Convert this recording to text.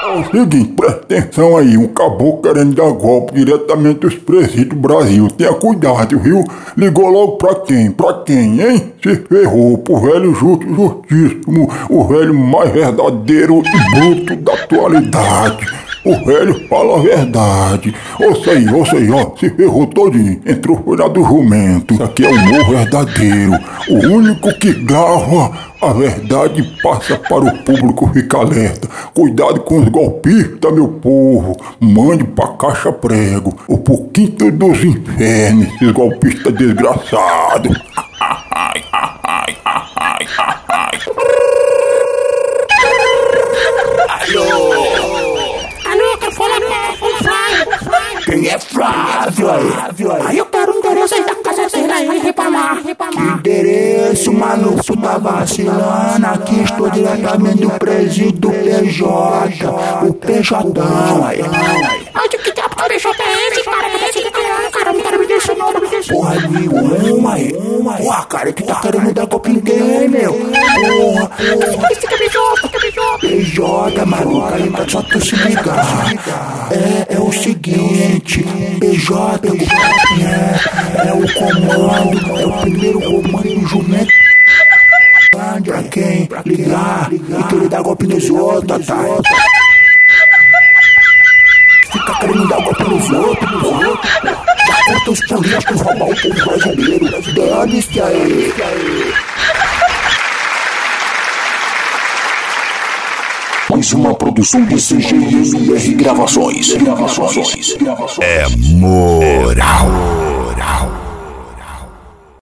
É o seguinte, presta atenção aí, um caboclo querendo dar golpe diretamente dos presídios do Brasil. Tenha cuidado, viu? Ligou logo pra quem? Pra quem, hein? Se ferrou, pro velho justo e justíssimo, o velho mais verdadeiro e bruto da atualidade. O velho fala a verdade. Ouça aí, ó. Se ferrou todinho. Entrou foi lá do jumento. Isso aqui é o humor verdadeiro. O único que grava a verdade e passa para o público ficar alerta. Cuidado com os golpistas, meu povo. Mande pra caixa prego. Ou pro quinto dos infernos, esses golpistas desgraçados. Quem é Flávio aí? Eu quero o endereço aí da casa dele aí, reclamar. Que endereço, maluco, tá vacilando? Aqui estou diretamente do presídio do PJ, o PJão aí. Onde que diabo que PJ é esse, cara? Que tá se declarando, cara? Não quero me deixar não, Porra, amigo, aí. Porra, cara, tu tá querendo dar golpe em quem, meu? Porra. PJ, maluco, aí tá só tu se ligar. É o seguinte, PJ é o comando, é o primeiro comando do jumento. Pra quem ligar e querer dar golpe nos outros, tá? Fica querendo dar golpe nos outros, já conta os políticos roubar o povo brasileiro. Dane-se aí. Mais uma produção de CGI e R Gravações. É moral.